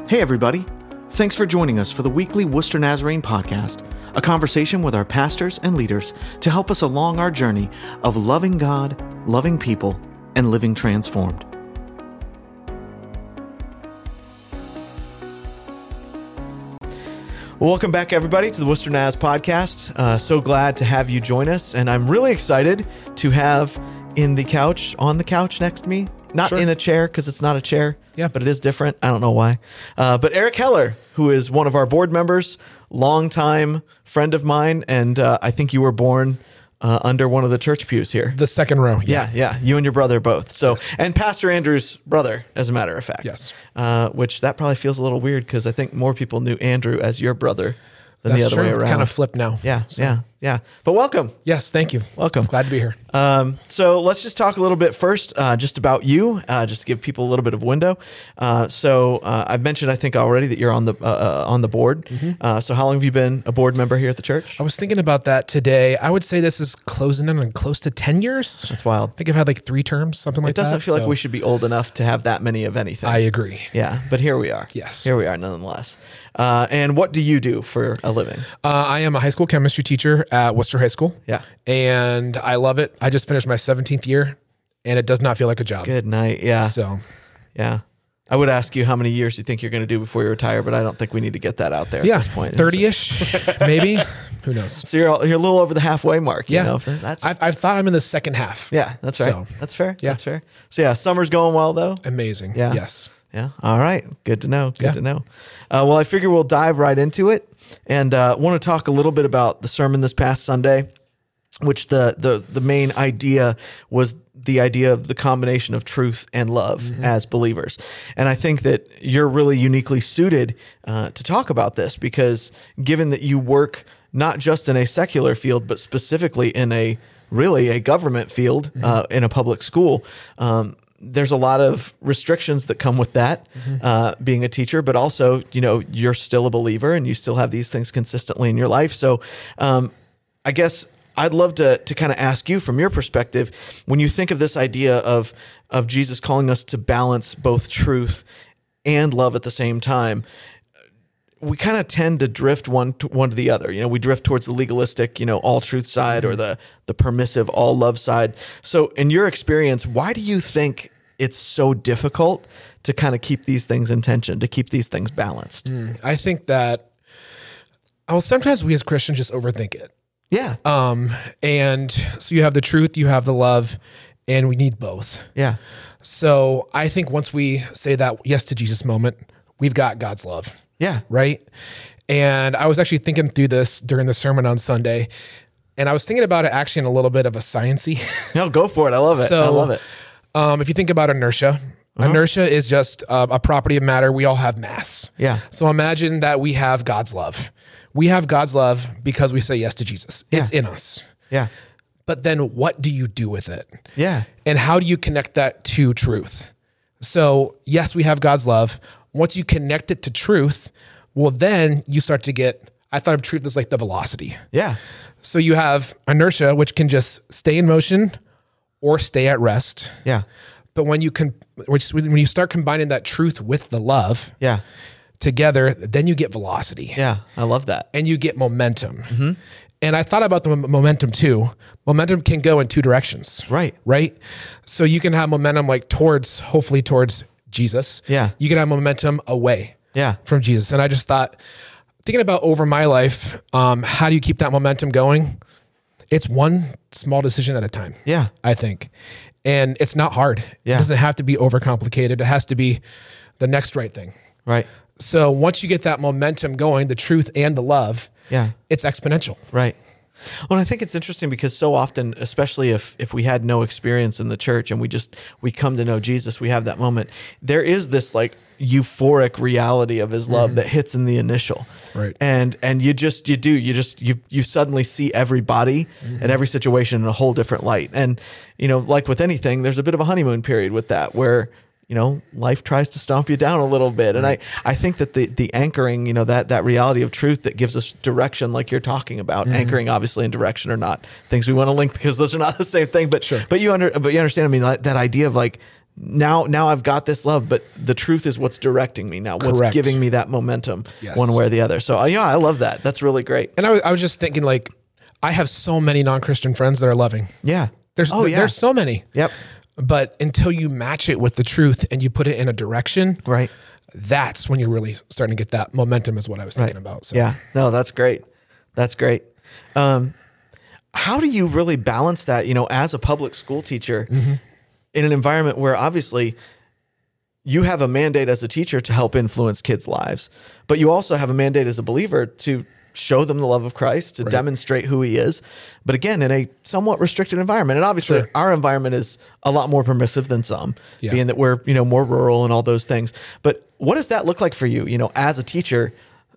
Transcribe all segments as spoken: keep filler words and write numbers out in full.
Hey everybody, thanks for joining us for the weekly Worcester Nazarene podcast, a conversation with our pastors and leaders to help us along our journey of loving God, loving people, and living transformed. Well, welcome back everybody to the Worcester Naz podcast. Uh, so glad to have you join us, and I'm really excited to have in the couch, on the couch next to me, not Sure. in a chair because it's not a chair. Yeah. But it is different. I don't know why. Uh, but Eric Heller, who is one of our board members, longtime friend of mine, and uh, I think you were born uh, under one of the church pews here. The second row. Yeah, yeah. You and your brother both. So, Yes. And Pastor Andrew's brother, as a matter of fact. Yes. Uh, which that probably feels a little weird because I think more people knew Andrew as your brother than That's the other true. way around. It's kind of flipped now. Yeah, So, yeah, yeah. But welcome. Yes, thank you. Welcome. Glad to be here. Um, so let's just talk a little bit first, uh, just about you, uh, just to give people a little bit of window. Uh, so uh, I've mentioned, I think already that you're on the uh, uh, on the board. Mm-hmm. Uh, so how long have you been a board member here at the church? I was thinking about that today. I would say this is closing in on close to ten years. That's wild. I think I've had like three terms, something like It doesn't that. feel like so we should be old enough to have that many of anything. I agree. yeah, but here we are. Yes. Here we are nonetheless. Uh, and what do you do for a living? Uh, I am a high school chemistry teacher at Worcester High School. Yeah. And I love it. I just finished my seventeenth year and it does not feel like a job. Good night. Yeah. So Yeah. I would ask you how many years you think you're going to do before you retire, but I don't think we need to get that out there yeah, at this point. thirty-ish, maybe. Who knows? So you're, you're a little over the halfway mark. You Yeah. know? So that's I've, I've thought I'm in the second half. Yeah, that's right. So, that's fair. yeah. That's fair. So yeah, summer's going well though. Amazing. Yeah. Yes. Yeah. All right. Good to know. Good Yeah. to know. Uh, well, I figure we'll dive right into it, and uh, want to talk a little bit about the sermon this past Sunday, which the the the main idea was the idea of the combination of truth and love Mm-hmm. as believers. And I think that you're really uniquely suited uh, to talk about this because given that you work not just in a secular field, but specifically in a really a government field Mm-hmm. uh, in a public school, um, there's a lot of restrictions that come with that, Mm-hmm. uh, being a teacher, but also, you know, you're still a believer and you still have these things consistently in your life. So um, I guess I'd love to to kind of ask you from your perspective, when you think of this idea of of Jesus calling us to balance both truth and love at the same time, we kind of tend to drift one to one to the other. You know, we drift towards the legalistic, you know, all truth side or the the permissive all love side. So in your experience, why do you think it's so difficult to kind of keep these things in tension, to keep these things balanced? I think that, well, sometimes we as Christians just overthink it. Yeah. Um, and so you have the truth, you have the love, and we need both. Yeah. So I think once we say that yes to Jesus moment, we've got God's love, Yeah. right? And I was actually thinking through this during the sermon on Sunday, and I was thinking about it actually in a little bit of a science-y. No, go for it. I love it. So, I love it. Um, if you think about inertia, inertia is just uh, a property of matter. We all have mass. Yeah. So imagine that we have God's love. We have God's love because we say yes to Jesus. It's Yeah. in us. Yeah. But then what do you do with it? Yeah. And how do you connect that to truth? So yes, we have God's love. Once you connect it to truth, well, then you start to get, I thought of truth as like the velocity. Yeah. So you have inertia, which can just stay in motion or stay at rest. Yeah. But when you can, which when you start combining that truth with the love Yeah. together, then you get velocity Yeah. I love that. and you get momentum. And I thought about the m- momentum too. Momentum can go in two directions. Right. Right. So you can have momentum like towards, hopefully towards Jesus. Yeah. You can have momentum away Yeah. from Jesus. And I just thought, thinking about over my life, um, how do you keep that momentum going? It's one small decision at a time. Yeah. I think. And it's not hard. Yeah. It doesn't have to be overcomplicated. It has to be the next right thing. Right. So once you get that momentum going, the truth and the love, Yeah. it's exponential. Right. Well, I think it's interesting because so often, especially if if we had no experience in the church and we just we come to know Jesus, we have that moment. There is this like euphoric reality of his love that hits in the initial. Right. And and you just you do you just you you suddenly see everybody and every situation in a whole different light. And you know, like with anything, there's a bit of a honeymoon period with that where you know, life tries to stomp you down a little bit. And I, I think that the the anchoring, you know, that that reality of truth that gives us direction, like you're talking about, mm-hmm. anchoring obviously in direction are not things we want to link because those are not the same thing. But sure. but you under but you understand, I mean, that, that idea of like now, now I've got this love, but the truth is what's directing me now, what's Correct. giving me that momentum Yes. one way or the other. So uh, yeah, I love that. That's really great. And I was, I was just thinking, like, I have so many non-Christian friends that are loving. Yeah. There's Oh, yeah. there's so many. Yep. But until you match it with the truth and you put it in a direction, Right. that's when you're really starting to get that momentum is what I was thinking about. So Yeah. No, that's great. That's great. Um, how do you really balance that, you know, as a public school teacher Mm-hmm. in an environment where obviously you have a mandate as a teacher to help influence kids' lives, but you also have a mandate as a believer to show them the love of Christ, to Right. demonstrate who he is. But again, in a somewhat restricted environment. And obviously Sure. our environment is a lot more permissive than some, Yeah. being that we're, you know, more rural and all those things. But what does that look like for you, you know, as a teacher?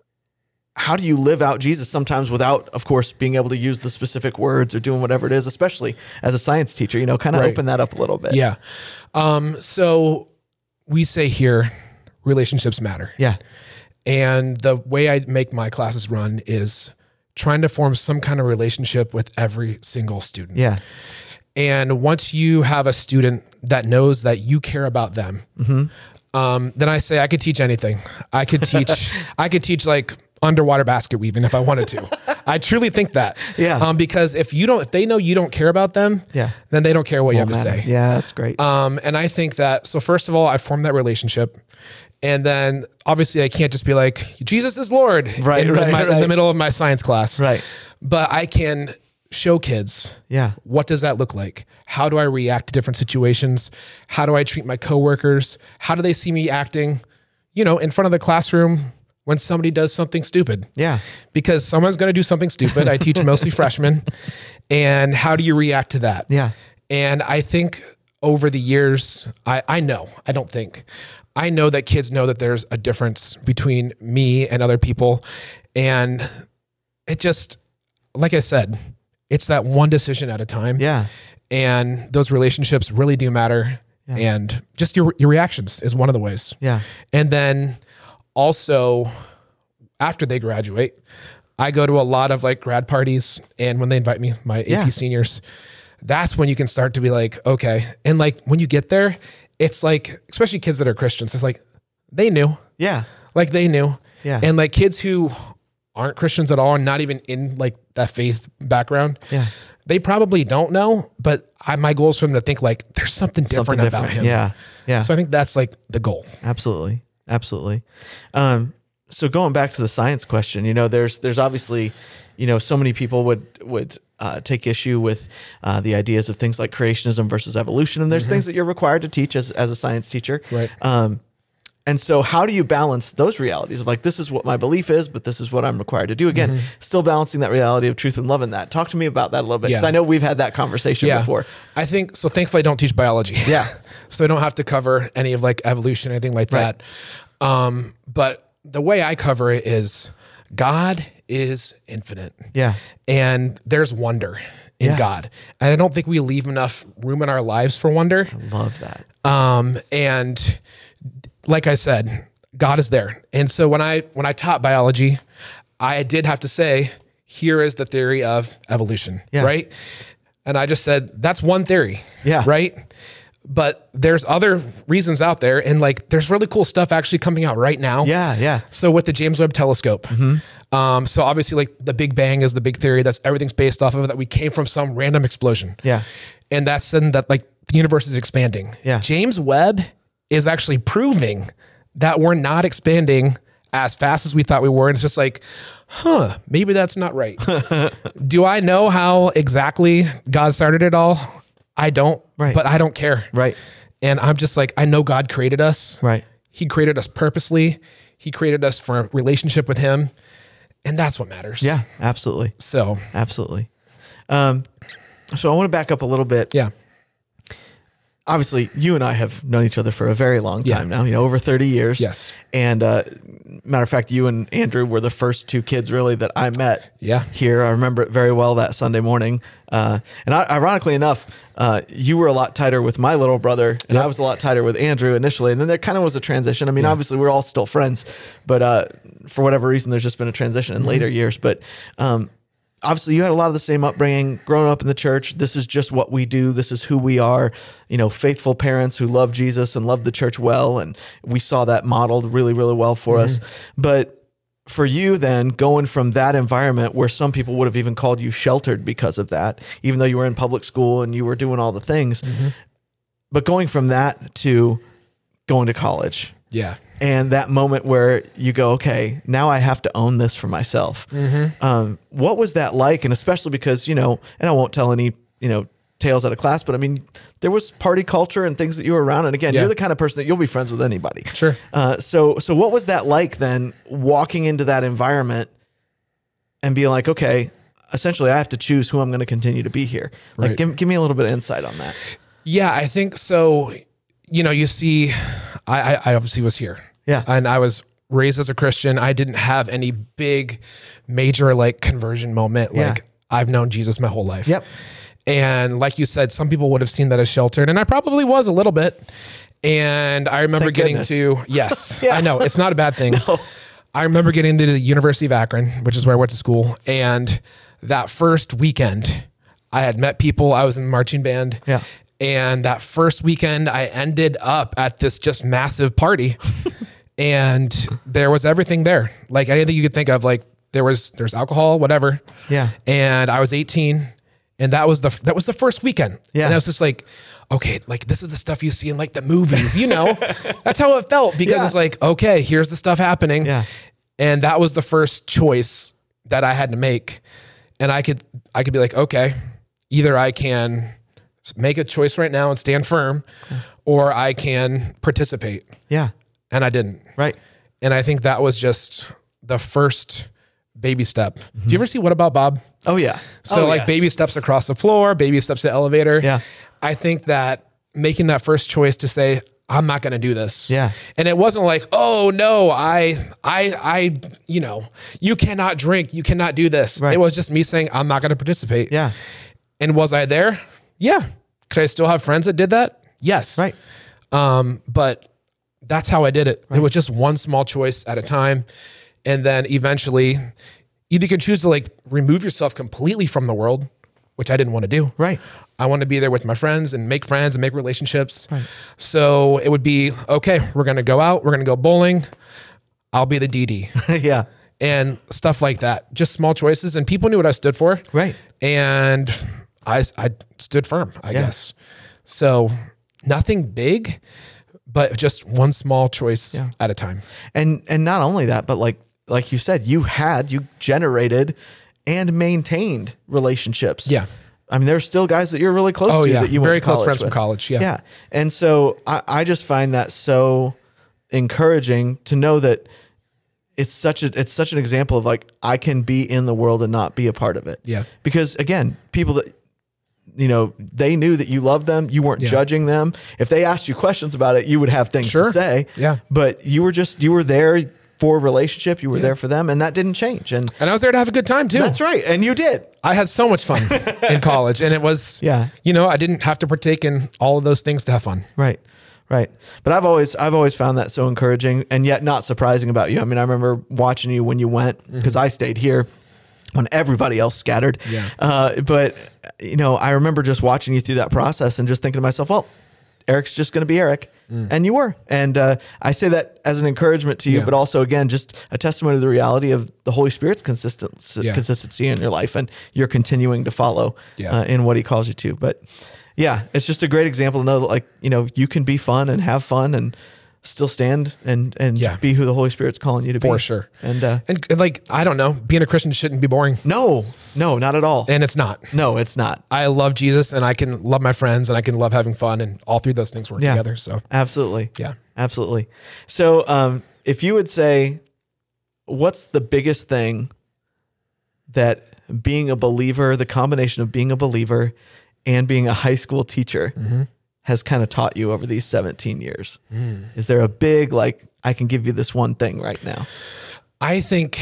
How do you live out Jesus sometimes without, of course, being able to use the specific words or doing whatever it is, especially as a science teacher, you know, kind of Right. open that up a little bit. Yeah. Um, so we say here, relationships matter. Yeah. And the way I make my classes run is trying to form some kind of relationship with every single student. Yeah. And once you have a student that knows that you care about them, um, then I say I could teach anything. I could teach, I could teach like underwater basket weaving if I wanted to. I truly think that. Yeah. Um, because if you don't, if they know you don't care about them, Yeah. then they don't care what you have Won't to matter. say. Yeah, that's great. Um, and I think that, so first of all, I form that relationship. And then obviously I can't just be like, Jesus is Lord Right, in, right, my, in right. the middle of my science class. Right. But I can show kids, Yeah. what does that look like? How do I react to different situations? How do I treat my coworkers? How do they see me acting, you know, in front of the classroom when somebody does something stupid? Yeah. Because someone's going to do something stupid. I teach mostly freshmen. And how do you react to that? Yeah. And I think over the years, I, I know, I don't think, I know that kids know that there's a difference between me and other people. And it just, like I said, it's that one decision at a time. Yeah. And those relationships really do matter. Yeah. And just your, your reactions is one of the ways. Yeah. And then also after they graduate, I go to a lot of like grad parties, and when they invite me, my A P Yeah. seniors, that's when you can start to be like, okay. And like when you get there, it's like, especially kids that are Christians, it's like they knew, Yeah. like they knew. Yeah. And like kids who aren't Christians at all and not even in like that faith background, Yeah. they probably don't know, but I, my goal is for them to think like there's something different, Something about different. him. Yeah. Yeah. So I think that's like the goal. Absolutely. Absolutely. Um, so going back to the science question, you know, there's, there's obviously, you know, so many people would, would, uh, take issue with, uh, the ideas of things like creationism versus evolution. And there's things that you're required to teach as, as a science teacher. Right. Um, and so how do you balance those realities of like, this is what my belief is, but this is what I'm required to do? Again, still balancing that reality of truth and love in that. Talk to me about that a little bit. Cause Yeah. I know we've had that conversation before. I think so. Thankfully, I don't teach biology. Yeah. So I don't have to cover any of like evolution or anything like Right. that. Um, but the way I cover it is God is infinite. Yeah. And there's wonder in Yeah. God. And I don't think we leave enough room in our lives for wonder. Love that. Um, and like I said, God is there. And so when I when I taught biology, I did have to say, here is the theory of evolution, Yeah. right? And I just said, that's one theory, Yeah. right? But there's other reasons out there, and like there's really cool stuff actually coming out right now. Yeah. Yeah. So with the James Webb Telescope, um, so obviously like the Big Bang is the big theory that's everything's based off of, that we came from some random explosion. Yeah. And that's then that like the universe is expanding. Yeah. James Webb is actually proving that we're not expanding as fast as we thought we were. And it's just like, huh, maybe that's not right. Do I know how exactly God started it all? I don't, Right. but I don't care. Right. And I'm just like, I know God created us. Right. He created us purposely. He created us for a relationship with him. And that's what matters. Yeah, absolutely. So, Absolutely. Um, so I want to back up a little bit. yeah. Obviously, you and I have known each other for a very long time Yeah. now, you know, over thirty years. Yes. And uh, matter of fact, you and Andrew were the first two kids really that I met Yeah. here. I remember it very well that Sunday morning. Uh, and I, ironically enough, uh, you were a lot tighter with my little brother, and Yep. I was a lot tighter with Andrew initially. And then there kind of was a transition. I mean, obviously, we're all still friends, but uh, for whatever reason, there's just been a transition in Mm-hmm. later years. But um, obviously you had a lot of the same upbringing, growing up in the church. This is just what we do. This is who we are, you know, faithful parents who love Jesus and love the church well. And we saw that modeled really, really well for mm-hmm. us. But for you then, going from that environment where some people would have even called you sheltered because of that, even though you were in public school and you were doing all the things, mm-hmm. but going from that to going to college. Yeah. And that moment where you go, okay, now I have to own this for myself. Mm-hmm. Um, what was that like? And especially because, you know, and I won't tell any, you know, tales out of class, but I mean, there was party culture and things that you were around. And again, yeah. you're the kind of person that you'll be friends with anybody. Sure. Uh, so, so what was that like then, walking into that environment and being like, okay, essentially I have to choose who I'm going to continue to be here. Like, right. give, give me a little bit of insight on that. Yeah, I think so. You know, you see, I, I obviously was here. Yeah. And I was raised as a Christian. I didn't have any big, major like conversion moment. Yeah. Like I've known Jesus my whole life. Yep. And like you said, some people would have seen that as sheltered, and I probably was a little bit. And I remember Thank getting goodness. to, yes, Yeah. I know it's not a bad thing. No. I remember getting to the University of Akron, which is where I went to school. And that first weekend I had met people. I was in the marching band. Yeah. And that first weekend I ended up at this just massive party and there was everything there. Like anything you could think of, like there was, there's alcohol, whatever. Yeah. And I was eighteen. And that was the that was the first weekend. Yeah. And I was just like, okay, like this is the stuff you see in like the movies, you know? That's how it felt because Yeah. it's like, okay, here's the stuff happening. Yeah. And that was the first choice that I had to make. And I could I could be like, okay, either I can make a choice right now and stand firm, or I can participate. Yeah. And I didn't. Right. And I think that was just the first baby step. Mm-hmm. Do you ever see What About Bob? Oh yeah. So oh, like yes. baby steps across the floor, baby steps to the elevator. Yeah. I think that making that first choice to say, I'm not going to do this. Yeah. And it wasn't like, oh no, I, I, I, you know, you cannot drink, you cannot do this. Right. It was just me saying, I'm not going to participate. Yeah. And was I there? Yeah. Could I still have friends that did that? Yes. Right. Um, but that's how I did it. Right. It was just one small choice at a time. And then eventually either you can choose to like remove yourself completely from the world, which I didn't want to do. Right. I want to be there with my friends and make friends and make relationships. Right. So it would be, okay, we're going to go out. We're going to go bowling. I'll be the D D. Yeah. And stuff like that. Just small choices. And people knew what I stood for. Right. And I, I stood firm, I Yeah. guess. So nothing big, but just one small choice Yeah. at a time. And and not only that, but like like you said, you had, you generated and maintained relationships. Yeah. I mean, there's still guys that you're really close Oh to yeah, that you very went to close college friends with. from college. Yeah. Yeah. And so I, I just find that so encouraging to know that it's such a, it's such an example of like, I can be in the world and not be a part of it. Yeah. Because again, people that, you know, they knew that you loved them. You weren't Yeah. judging them. If they asked you questions about it, you would have things Sure. to say. Yeah. But you were just, you were there for a relationship. You were Yeah. there for them, and that didn't change. And And I was there to have a good time too. that's right. And you did. I had so much fun in college, and it was, Yeah. you know, I didn't have to partake in all of those things to have fun. Right. Right. But I've always, I've always found that so encouraging and yet not surprising about you. I mean, I remember watching you when you went, because I stayed here when everybody else scattered. Yeah. Uh, but you know, I remember just watching you through that process and just thinking to myself, well, Eric's just going to be Eric. Mm. And you were. And uh, I say that as an encouragement to you, Yeah. but also, again, just a testimony to the reality of the Holy Spirit's consistency, Yeah. consistency in your life, and you're continuing to follow Yeah. uh, in what he calls you to. But yeah, it's just a great example to know that, like, you know, you can be fun and have fun and still stand and, and Yeah. be who the Holy Spirit's calling you to be. For sure. And uh, And, and like, I don't know, being a Christian shouldn't be boring, no, no, not at all. and it's not. No, it's not. I love Jesus, and I can love my friends, and I can love having fun, and all three of those things work Yeah. together. So Absolutely. yeah. Absolutely. So, um, if you would say, what's the biggest thing that being a believer, the combination of being a believer and being a high school teacher Mm-hmm. has kind of taught you over these seventeen years? Mm. Is there a big, like, I can give you this one thing right now? I think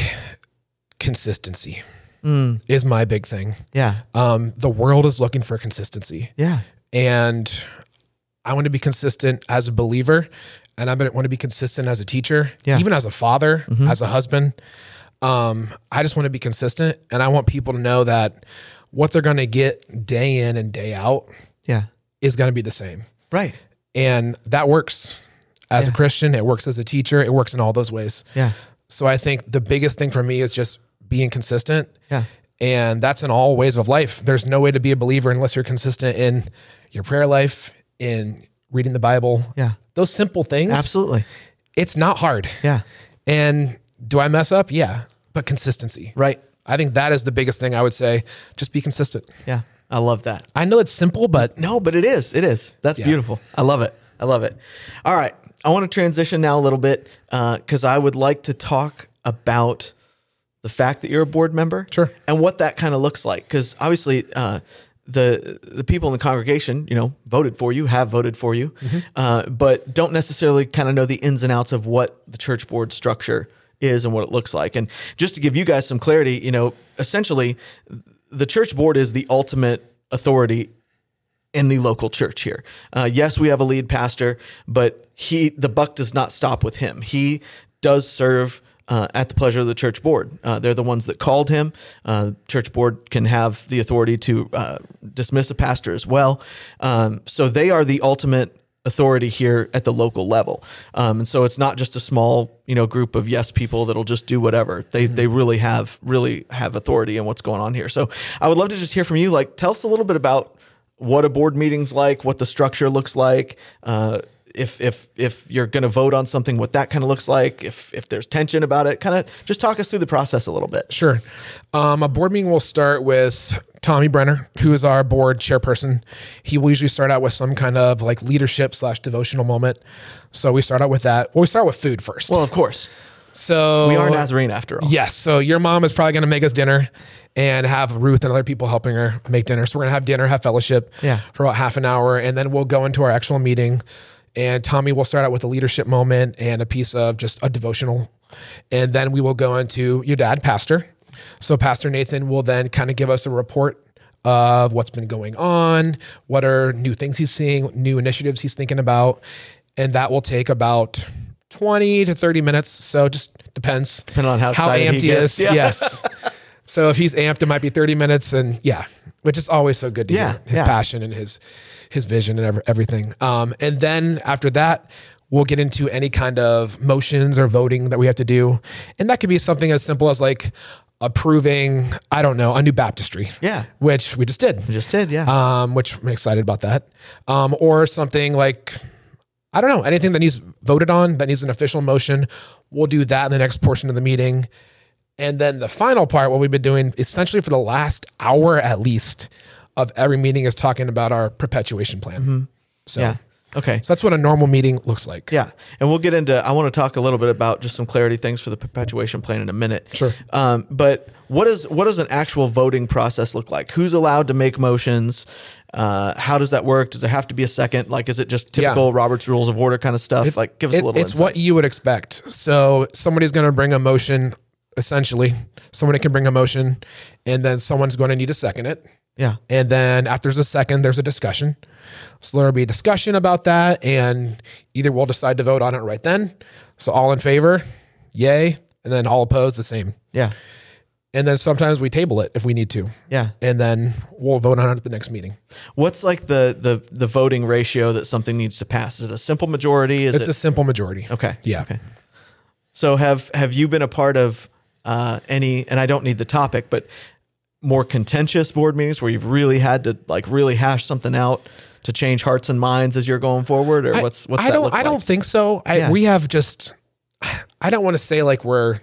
consistency Mm, is my big thing. yeah. Um, the world is looking for consistency, Yeah. and I want to be consistent as a believer, and I want to be consistent as a teacher, Yeah. even as a father, Mhm. as a husband. Um, I just want to be consistent, and I want people to know that what they're going to get day in and day out Yeah. is going to be the same. Right. And that works as Yeah. a Christian. It works as a teacher. It works in all those ways. Yeah. So I think the biggest thing for me is just being consistent. Yeah. And that's in all ways of life. There's no way to be a believer unless you're consistent in your prayer life, in reading the Bible. Yeah. Those simple things. Absolutely. It's not hard. Yeah. And do I mess up? Yeah. But consistency. Right. I think that is the biggest thing I would say. Just be consistent. Yeah. I love that. I know it's simple, but No, but it is. It is. That's Yeah. beautiful. I love it. I love it. All right. I want to transition now a little bit because I would like to talk about the fact that you're a board member. Sure. And what that kind of looks like. Because obviously uh, the the people in the congregation, you know, voted for you, have voted for you, Mm-hmm. uh, but don't necessarily kind of know the ins and outs of what the church board structure is and what it looks like. And just to give you guys some clarity, you know, essentially the church board is the ultimate authority in the local church here. Uh, yes, we have a lead pastor, but he the buck does not stop with him. He does serve uh, at the pleasure of the church board. Uh, they're the ones that called him. Uh, church board can have the authority to uh, dismiss a pastor as well. Um, so they are the ultimate authority here at the local level. Um, and so it's not just a small, you know, group of yes people that'll just do whatever. They mm-hmm. they really have really have authority in what's going on here. So I would love to just hear from you. Like, tell us a little bit about what a board meeting's like, what the structure looks like, uh, if if if you're going to vote on something, what that kind of looks like, if if there's tension about it, kind of just talk us through the process a little bit. Sure. Um, a board meeting will start with Tommy Brenner, who is our board chairperson. He will usually start out with some kind of like leadership slash devotional moment. So we start out with that. Well, we start with food first. Well, of course. So we are Nazarene after all. Yes. So your mom is probably going to make us dinner and have Ruth and other people helping her make dinner. So we're going to have dinner, have fellowship yeah. for about half an hour. And then we'll go into our actual meeting. And Tommy will start out with a leadership moment and a piece of just a devotional. And then we will go into your dad, Pastor. So Pastor Nathan will then kind of give us a report of what's been going on, what are new things he's seeing, new initiatives he's thinking about. And that will take about twenty to thirty minutes. So just depends. Depending on how, how amped he, he is. Yeah. Yes. So if he's amped, it might be thirty minutes. And yeah, which is always so good to yeah, hear his yeah. passion and his his vision and every, everything. Um, and then after that, we'll get into any kind of motions or voting that we have to do. And that could be something as simple as like approving, I don't know, a new baptistry. Yeah. Which we just did. We just did, yeah. Um, which I'm excited about that. Um, or something like, I don't know, anything that needs voted on, that needs an official motion. We'll do that in the next portion of the meeting. And then the final part, what we've been doing essentially for the last hour at least of every meeting is talking about our perpetuation plan. Mm-hmm. So, yeah. Okay. So that's what a normal meeting looks like. Yeah. And we'll get into, I want to talk a little bit about just some clarity things for the perpetuation plan in a minute. Sure. Um, but what is, what does an actual voting process look like? Who's allowed to make motions? Uh, how does that work? Does there have to be a second? Like, is it just typical Yeah. Robert's Rules of Order kind of stuff? It, like, give us it, a little It's insight. what you would expect. So somebody's going to bring a motion, essentially. Somebody can bring a motion, and then someone's going to need to second it. Yeah. And then after there's a second, there's a discussion. So there'll be a discussion about that, and either we'll decide to vote on it right then. So all in favor, yay, and then all opposed, the same. Yeah. And then sometimes we table it if we need to. Yeah. And then we'll vote on it at the next meeting. What's like the the the voting ratio that something needs to pass? Is it a simple majority? Is it's it a simple majority. Okay. Yeah. Okay. So have have you been a part of uh, any? And I don't need the topic, but more contentious board meetings where you've really had to like really hash something out to change hearts and minds as you're going forward, or I, what's what's I that don't look I like? don't think so. I, Yeah. We have just I don't want to say like we're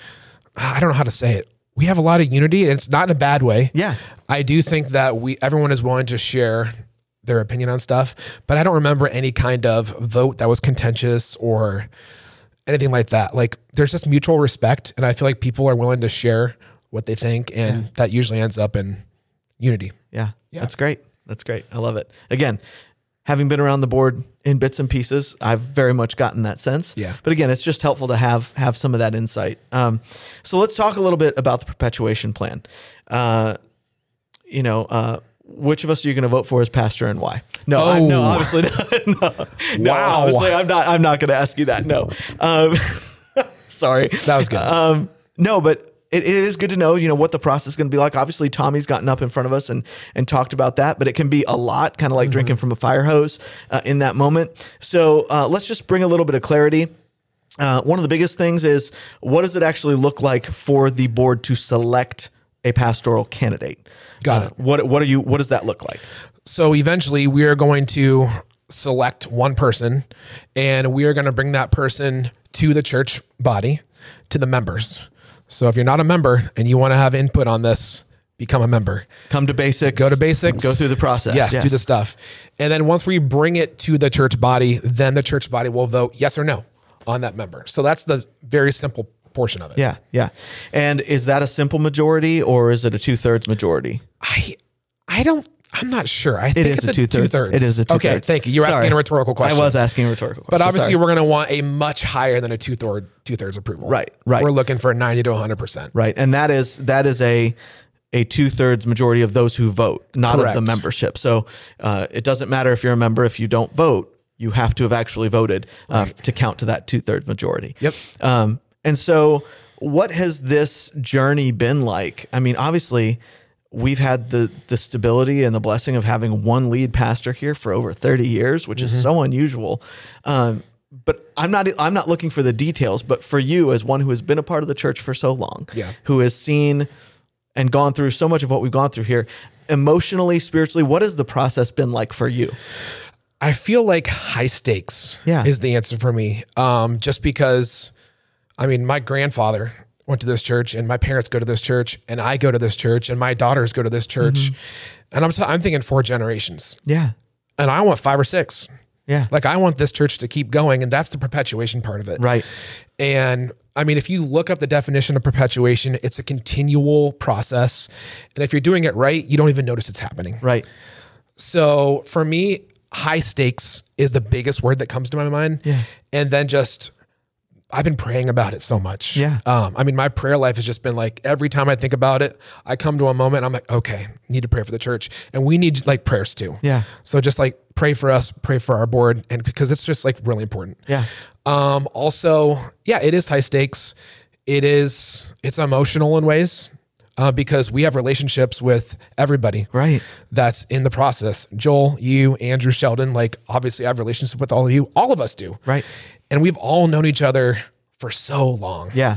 I don't know how to say it. We have a lot of unity, and it's not in a bad way. Yeah. I do think that we everyone is willing to share their opinion on stuff, but I don't remember any kind of vote that was contentious or anything like that. Like there's just mutual respect, and I feel like people are willing to share what they think, and Yeah. that usually ends up in unity. Yeah. Yeah. That's great. That's great. I love it. Again, having been around the board in bits and pieces, I've very much gotten that sense. Yeah. But again, it's just helpful to have have some of that insight. Um, so let's talk a little bit about the perpetuation plan. Uh, you know, uh, which of us are you going to vote for as pastor, and why? No, I, no, Oh. obviously not. no, no, Wow. obviously I'm not. I'm not going to ask you that. No. Um, sorry. That was good. Um, no, but it, it is good to know, you know, what the process is going to be like. Obviously, Tommy's gotten up in front of us and and talked about that, but it can be a lot, kind of like mm-hmm. drinking from a fire hose uh, in that moment. So uh, let's just bring a little bit of clarity. Uh, one of the biggest things is, what does it actually look like for the board to select a pastoral candidate? Got uh, it. What what are you? What does that look like? So eventually, we are going to select one person, and we are going to bring that person to the church body, to the members. So if you're not a member and you want to have input on this, become a member. Come to basics. Go to basics. Go through the process. Yes, yes, do the stuff. And then once we bring it to the church body, then the church body will vote yes or no on that member. So that's the very simple portion of it. Yeah, yeah. And is that a simple majority or is it a two-thirds majority? I I don't... I'm not sure. I think it is it's a two-thirds. two-thirds. It is a two-thirds. Okay, thank you. You're Sorry. asking a rhetorical question. I was asking a rhetorical question. But obviously, Sorry. we're going to want a much higher than a two-thirds two-thirds approval. Right, right. We're looking for ninety to one hundred percent. Right, and that is that is a a two-thirds majority of those who vote, not Correct. of the membership. So uh, it doesn't matter if you're a member. If you don't vote, you have to have actually voted uh, Right. to count to that two-thirds majority. Yep. Um, and so what has this journey been like? I mean, obviously, we've had the the stability and the blessing of having one lead pastor here for over thirty years, which mm-hmm. is so unusual. Um, but I'm not I'm not looking for the details, but for you as one who has been a part of the church for so long, yeah. who has seen and gone through so much of what we've gone through here, emotionally, spiritually, what has the process been like for you? I feel like high stakes Yeah. is the answer for me. Um, just because, I mean, my grandfather went to this church and my parents go to this church and I go to this church and my daughters go to this church. Mm-hmm. And I'm, t- I'm thinking four generations. Yeah. And I want five or six. Yeah. Like I want this church to keep going, and that's the perpetuation part of it. Right. And I mean, if you look up the definition of perpetuation, it's a continual process. And if you're doing it right, you don't even notice it's happening. Right. So for me, high stakes is the biggest word that comes to my mind. Yeah. And then just, I've been praying about it so much. Yeah. Um, I mean, my prayer life has just been like, every time I think about it, I come to a moment, I'm like, okay, need to pray for the church. And we need like prayers too. Yeah. So just like pray for us, pray for our board. And because it's just like really important. Yeah. Um, also, yeah, it is high stakes. It is, it's emotional in ways. Uh, because we have relationships with everybody Right. that's in the process. Joel, you, Andrew, Sheldon, like obviously I have relationships with all of you. All of us do. Right. And we've all known each other for so long. Yeah.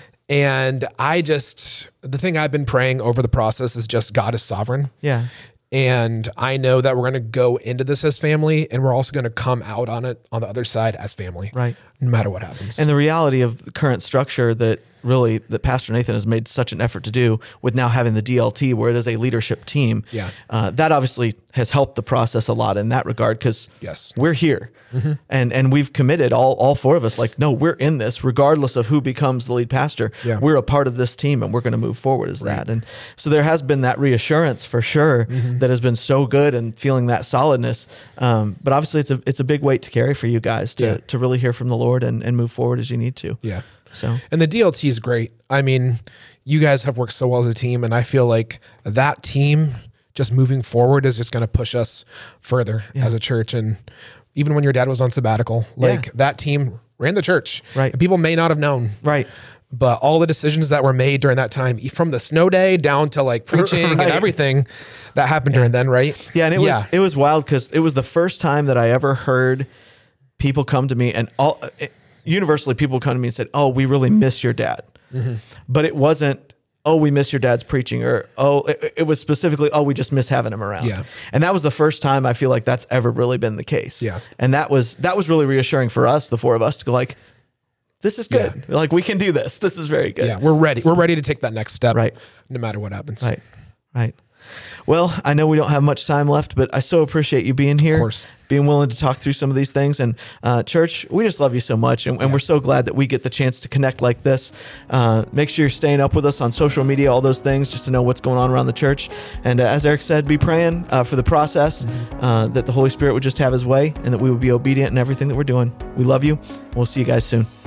And I just, the thing I've been praying over the process is just God is sovereign. Yeah. And I know that we're going to go into this as family, and we're also going to come out on it on the other side as family. Right. No matter what happens. And the reality of the current structure that really that Pastor Nathan has made such an effort to do with now having the D L T where it is a leadership team. Yeah. Uh, that obviously has helped the process a lot in that regard because Yes. we're here mm-hmm. and, and we've committed all, all four of us like, no, we're in this regardless of who becomes the lead pastor. Yeah. We're a part of this team and we're going to move forward as Right. that. And so there has been that reassurance for sure Mm-hmm. that has been so good and feeling that solidness. Um, but obviously it's a, it's a big weight to carry for you guys to, Yeah. to really hear from the Lord and, and move forward as you need to. Yeah. So, And the D L T is great. I mean, you guys have worked so well as a team, and I feel like that team just moving forward is just going to push us further Yeah. as a church. And even when your dad was on sabbatical, like Yeah. that team ran the church. Right. And people may not have known. right. But all the decisions that were made during that time, from the snow day down to like preaching Right. and everything that happened during then, right? Yeah. And it Yeah. was, it was wild because it was the first time that I ever heard people come to me and all it, universally people come to me and said, oh, we really miss your dad. Mm-hmm. But it wasn't, oh, we miss your dad's preaching, or, oh, it, it was specifically, oh, we just miss having him around. Yeah. And that was the first time I feel like that's ever really been the case. Yeah. And that was, that was really reassuring for us, the four of us, to go like, this is good. Like we can do this. This is very good. Yeah, we're ready. We're ready to take that next step. Right. No matter what happens. Right. Right. Well, I know we don't have much time left, but I so appreciate you being here, Of course. being willing to talk through some of these things. And uh, church, we just love you so much. And, and Yeah. we're so glad that we get the chance to connect like this. Uh, make sure you're staying up with us on social media, all those things, just to know what's going on around the church. And uh, as Eric said, be praying uh, for the process, Mm-hmm. uh, that the Holy Spirit would just have his way and that we would be obedient in everything that we're doing. We love you. We'll see you guys soon.